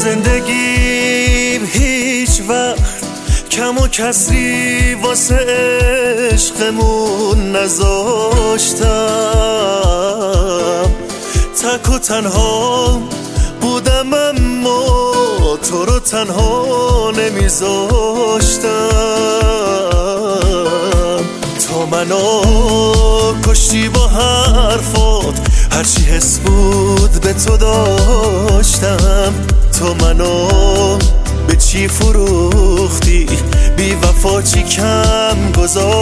زندگیم هیچ وقت کم و کسری واسه عشقمون نذاشتم. تک و تنها بودم اما تو رو تنها نمیذاشتم. تو منو کشتی با حرفات، هرچی حس بود به تو داشتم. تو منو به چی فروختی، بی وفا چی کم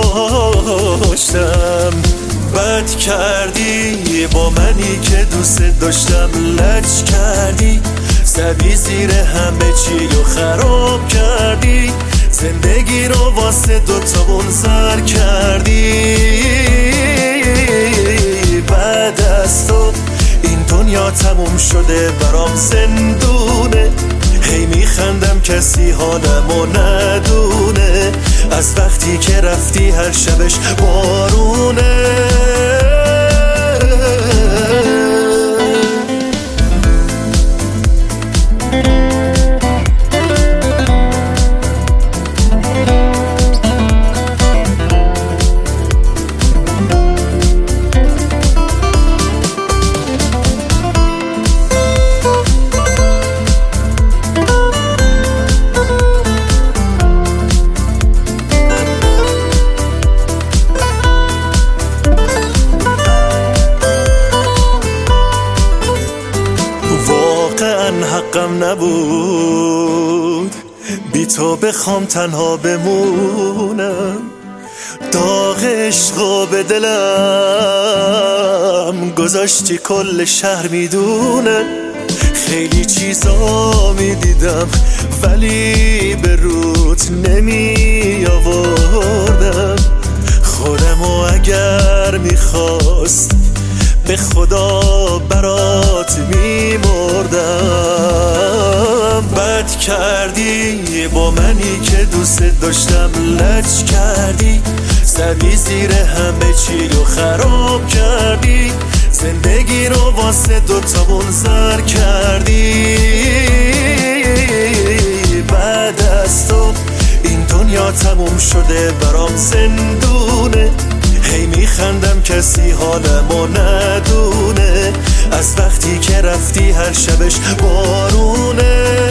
گذاشتم. بد کردی با منی که دوست داشتم، لج کردی زدی زیر همه چی و خراب کردی. زندگی رو واسه دوتامون زر کردی. بعد از تو این دنیا تموم شده، برام زندونه. هی میخندم کسی حالمو ندونه، از وقتی که رفتی هر شبش بارونه. حقم نبود بی تو بخوام تنها بمونم. داغ عشقو به دلم گذاشتی، کل شهر میدونه. خیلی چیزا میدیدم ولی به روت نمی آوردم. خودمو اگر میخواست به خدا برات میمردم. بد کردی با منی که دوست داشتم، لج کردی زدی زیر همه چی و خراب کردی. زندگی رو واسه دوتامون زر کردی. بعد از تو این دنیا تموم شده، برام زندونه. هی میخندم کسی حالمو ندونه، از وقتی که رفتی هر شبش بارونه.